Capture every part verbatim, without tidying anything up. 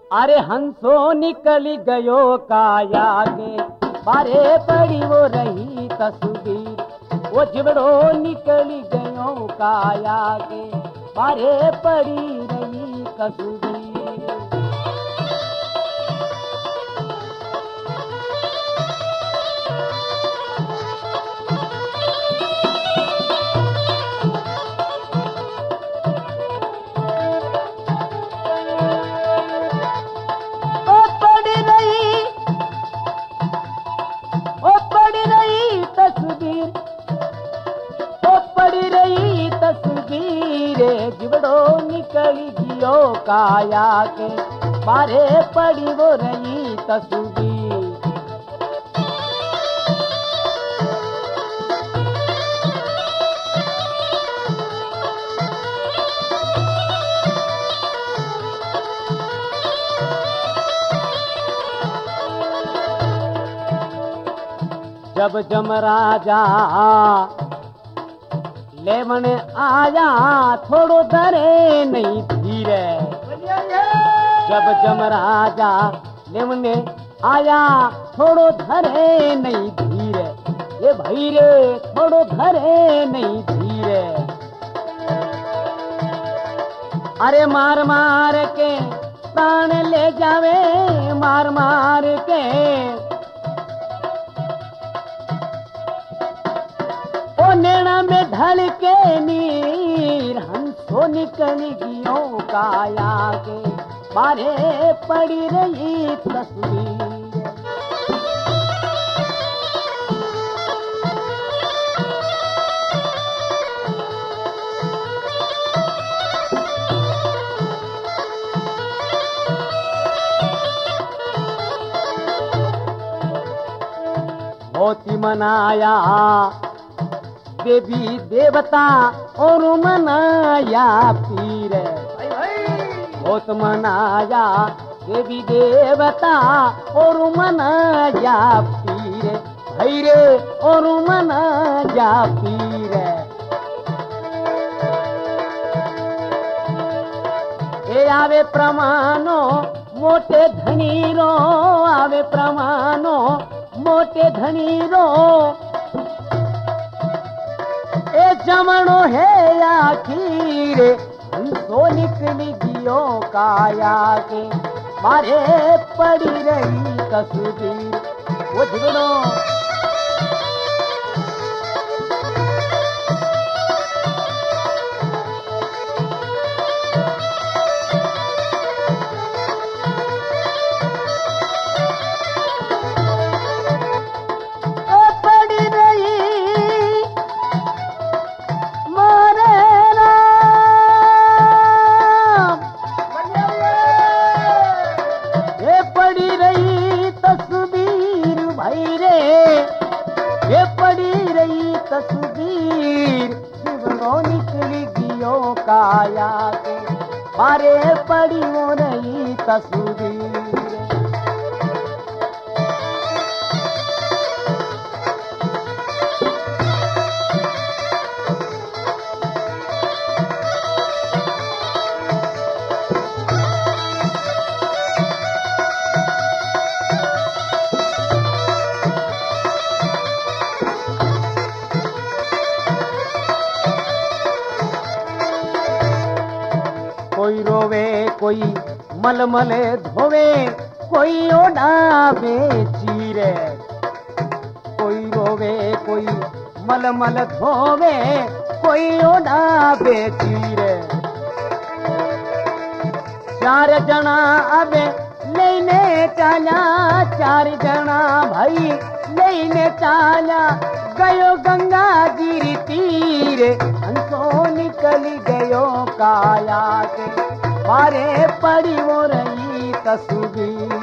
अरे हंसो निकली गयो काया के, बारे पड़ी वो रही तस्वीर। वो जिबड़ो निकली गयो काया के, बारे पड़ी रही तस्वीर। जिबड़ो निकली गियो काया के, बारे पड़ी वो रही तस्वीर। जब जमराजा लेवन आया, थोड़ो धरे नहीं धीरे। जब जमराजा लेवन आया, थोड़ो धरे नहीं धीरे। ये भाई रे थोड़ो धरे नहीं धीरे। अरे मार मार के प्राण ले जावे, मार मार के ओ नैना में ढल के नीर। हंसो निकल गियो काया के, बारे पड़ी रही तस्वीर। मोती मनाया देवी देवता और मनाया पीर। बहुत मनाया देवी देवता और मनाया पीर। भैरे और मनाया पीर। ए आवे प्रमाणो मोटे धनीरो, आवे प्रमाणो मोटे धनीरो। ए जमणो है आखिर, हंसो निकली गियो काया के, मारे पड़ी रही तस्वीर। वो झगड़ो तस्वीर। जिबड़ो निकली गियो काया के, बारे पड़ी वो रही तस्वीर। कोई रोवे कोई मलमले धोवे, कोई ओढ़ावे चीरे। कोई रोवे कोई मलमल धोवे, कोई ओढ़ावे चीरे। चार जना अबे लेने चाला, चार जना भाई लेने चाला। गयो गंगा जी तीरे, हंसो निकल गयो काया के, बारे पड़ी वो रही तस्वीर।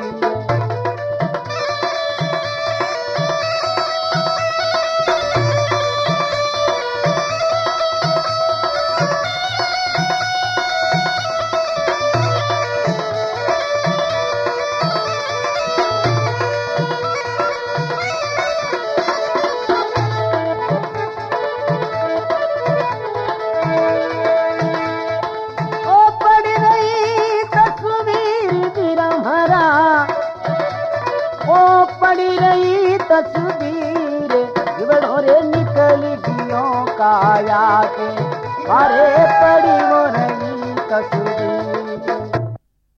तस्वीर जिवड़ो रे निकल गियो काया के बारे पड़ी वो रही तस्वीर।